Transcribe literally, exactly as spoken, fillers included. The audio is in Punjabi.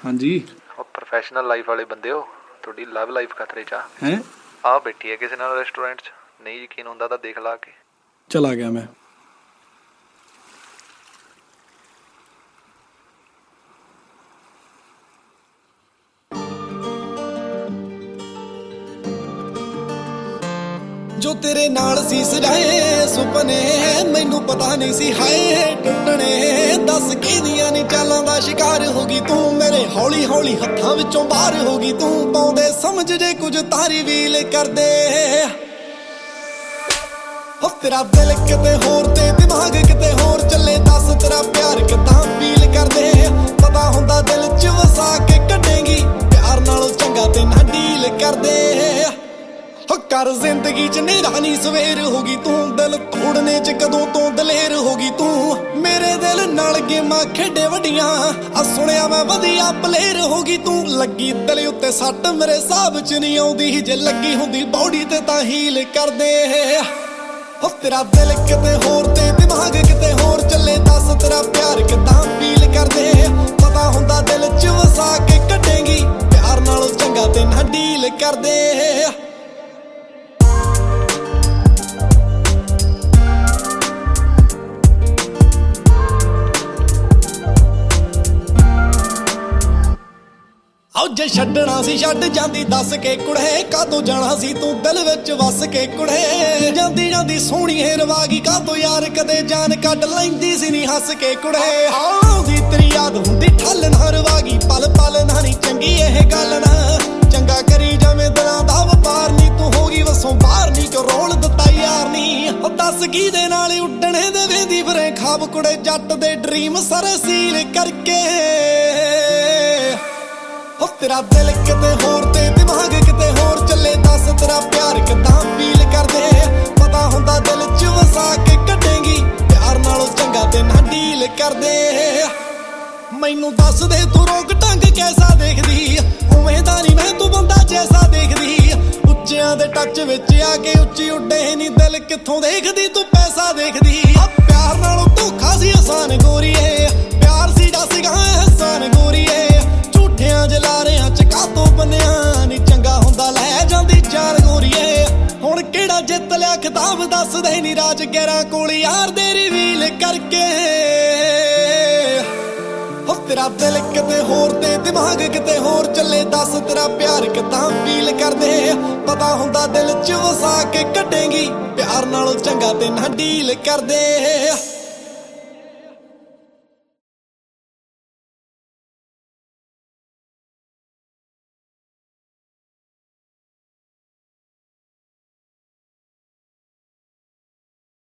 ਹਾਂਜੀ ਪ੍ਰੋਫੈਸ਼ਨਲ ਲਾਈਫ ਵਾਲੇ ਬੰਦੇ ਹੋ, ਤੁਹਾਡੀ ਲਵ ਲਾਈਫ ਖਤਰੇ 'ਚ ਆ। ਹੈਂ ਆ ਬੈਠੀ ਹੈ ਕਿਸੇ ਨਾਲ ਰੈਸਟੋਰੈਂਟ 'ਚ, ਨਹੀਂ ਯਕੀਨ ਹੁੰਦਾ ਤਾਂ ਦੇਖ ਲਾ ਕੇ। ਚਲਾ ਗਿਆ ਮੈਂ। ਜੋ ਤੇਰੇ ਨਾਲ ਸੀ ਸਜਾਏ ਸੁਪਨੇ, ਮੈਨੂੰ ਪਤਾ ਨਹੀਂ ਸੀ ਹਾਏ ਟੁੱਟਣੇ। ਦੱਸ ਕਿਹਦੀਆਂ ਨੀ ਚਾਲਾਂ ਦਾ ਸ਼ਿਕਾਰ ਹੋ ਗਈ ਤੂੰ, ਮੇਰੇ ਹੌਲੀ ਹੌਲੀ ਹੱਥਾਂ ਵਿੱਚੋਂ ਬਾਹਰ ਹੋ ਗਈ ਤੂੰ। ਪਾਉਂਦੇ ਸਮਝ ਜੇ ਕੁਝ ਤਾਰੀ ਵੀਲ ਕਰਦੇ, ਹੋ ਤੇਰਾ ਦਿਲ ਕਿਤੇ ਹੋਰ ਤੇ ਦਿਮਾਗ ਕਿਤੇ ਹੋਰ ਚੱਲੇ। ਦੱਸ ਤੇਰਾ ਪਿਆਰ ਕਿੱਦਾਂ ਫੀਲ ਕਰਦੇ, ਪਤਾ ਹੁੰਦਾ ਦਿਲ 'ਚ ਵਸਾ ਕੇ ਕੱਢੇਂਗੀ। ਪਿਆਰ ਨਾਲੋਂ ਚੰਗਾ ਤੇ ਨਾ ਡੀਲ ਕਰਦੇ। ਕਰ ਜ਼ਿੰਦਗੀ 'ਚ ਨਿਰਾਨੀ ਸਵੇਰ ਹੋ ਗਈ ਤੂੰ, ਦਿਲ ਤੋੜਨੇ 'ਚ ਕਦੋਂ ਤੋਂ ਦਲੇਰ ਹੋ ਗਈ ਤੂੰ। ਮੇਰੇ ਦਿਲ ਨਾਲ ਗੇਮਾਂ ਖੇਡੇ ਵੱਡੀਆਂ, ਆ ਸੁਣਿਆ ਮੈਂ ਵਧੀਆ ਪਲੇਅਰ ਹੋ ਗਈ ਤੂੰ। ਲੱਗੀ ਦਿਲ ਉੱਤੇ ਸੱਟ ਮੇਰੇ ਹਿਸਾਬ 'ਚ ਨਹੀਂ ਆਉਂਦੀ, ਜੇ ਲੱਗੀ ਹੁੰਦੀ ਬੌਡੀ ਤੇ ਤਾਂ ਹੀਲ ਕਰਦੇ। ਹੋ ਤੇਰਾ ਦਿਲ ਕਿਤੇ ਹੋਰ ਤੇ ਦਿਮਾਗ ਕਿਤੇ ਹੋਰ ਚੱਲੇ। ਦੱਸ ਤੇਰਾ ਪਿਆਰ ਕਿੱਦਾਂ ਫੀਲ ਕਰਦੇ, ਪਤਾ ਹੁੰਦਾ ਦਿਲ 'ਚ ਵਸਾ ਕੇ ਕੱਢੇਂਗੀ। ਪਿਆਰ ਨਾਲੋਂ ਚੰਗਾ ਤੇ ਨਾ ਡੀਲ ਕਰਦੇ। ਆਓ ਜੇ ਛੱਡਣਾ ਸੀ ਛੱਡ ਜਾਂਦੀ ਦੱਸ ਕੇ ਕੁੜੇ, ਕਾਹਤੋਂ ਜਾਣਾ ਸੀ ਤੂੰ ਦਿਲ ਵਿੱਚ ਵਸ ਕੇ ਕੁੜੇ। ਜਾਂਦੀ ਜਾਂਦੀ ਸੋਹਣੀ ਰਵਾ ਗਈ ਕਾਹਤੋਂ ਯਾਰ, ਕਦੇ ਜਾਨ ਕੱਢ ਲੈਂਦੀ ਸੀ ਨੀ ਹੱਸ ਕੇ ਕੁੜੇ। ਆਉਂਦੀ ਤੇਰੀ ਯਾਦ ਹੁੰਦੀ ਠੱਲ ਨਾ ਰਵਾ ਗਈ, ਪਲ ਪਲ ਨਾ ਨੀ ਚੰਗੀ ਇਹ ਗੱਲ ਨਾ। ਚੰਗਾ ਕਰੀ ਜਾਵੇਂ ਦਿਲਾਂ ਦਾ ਵਪਾਰ ਨੀ, ਤੂੰ ਹੋ ਗਈ ਵਸੋਂ ਬਾਹਰ ਨੀ ਕਿਉਂ ਰੋਲ ਦਿੱਤਾ ਯਾਰ ਨੀ। ਉਹ ਦੱਸ ਕੀ ਦੇ ਨਾਲ ਉੱਡਣੇ ਦੇ ਵੇਂਦੀ ਫਿਰੇ ਖਾਬ ਕੁੜੇ, ਜੱਟ ਦੇ ਡਰੀਮ ਸਾਰੇ ਸੀਲ ਕਰਕੇ। ਹੋ ਤੇਰਾ ਦਿਲ ਕਿਤੇ ਹੋਰ ਤੇ ਦਿਮਾਗ ਕਿਤੇ ਹੋਰ ਚੱਲੇ। ਦੱਸ ਤੇਰਾ ਪਿਆਰ ਕਿੱਦਾਂ ਫੀਲ ਕਰਦੇ, ਪਤਾ ਹੁੰਦਾ ਦਿਲ 'ਚ ਵਸਾ ਕੇ ਕੱਢੇਂਗੀ। ਪਿਆਰ ਨਾਲੋਂ ਚੰਗਾ ਤੇ ਨਾ ਡੀਲ ਕਰਦੇ। ਮੈਨੂੰ ਦੱਸ ਦੇ ਤੂੰ ਰੋਕ ਢੰਗ ਕੈਸਾ ਦੇਖਦੀ, ਉਵੇਂ ਦਾ ਨੀ ਮੈਂ ਤੂੰ ਬੰਦਾ ਜੈਸਾ ਦੇਖਦੀ। ਉੱਚਿਆਂ ਦੇ ਟੱਚ ਵਿੱਚ ਆ ਕੇ ਉੱਚੀ ਉੱਡੇ ਨੀ, ਦਿਲ ਕਿੱਥੋਂ ਦੇਖਦੀ ਤੂੰ ਪੈਸਾ ਦੇਖਦੀ। ਆ ਪਿਆਰ ਨਾਲੋਂ ਧੋਖਾ ਸੀ ਆਸਾਨ ਗੋਰੀਏ, ਪਿਆਰ ਸੀ ਜਾਂ ਸੀਗਾ ਅਹਿਸਾਨ ਗੋਰੀਏ। ਝੂਠਿਆਂ ਜਲਾਰਿਆਂ 'ਚ ਕਾਹਤੋਂ ਬੰਨਿਆ ਨੀ, ਚੰਗਾ ਹੁੰਦਾ ਲੈ ਜਾਂਦੀ ਚਾਰ ਗੋਰੀਏ। ਹੁਣ ਕਿਹੜਾ ਜਿੱਤ ਲਿਆ ਖਿਤਾਬ ਦੱਸਦੇ ਨੀ, ਰਾਜ ਗਿਆਰਾਂ ਕੋਲ ਯਾਰ ਦੇ ਰਿਵੀਲ ਕਰਕੇ। ਹੋ ਤੇਰਾ ਦਿਲ ਕਿਤੇ ਹੋਰ ਤੇ ਦਿਮਾਗ ਕਿਤੇ ਹੋਰ ਚੱਲੇ। ਦੱਸ ਤੇਰਾ ਪਿਆਰ ਕਿੱਦਾਂ ਫੀਲ ਕਰਦੇ, ਪਤਾ ਹੁੰਦਾ ਦਿਲ 'ਚ ਵਸਾ ਕੇ ਕੱਢੇਂਗੀ। ਪਿਆਰ ਨਾਲੋਂ ਚੰਗਾ ਤੇ ਨਾ ਡੀਲ ਕਰਦੇ।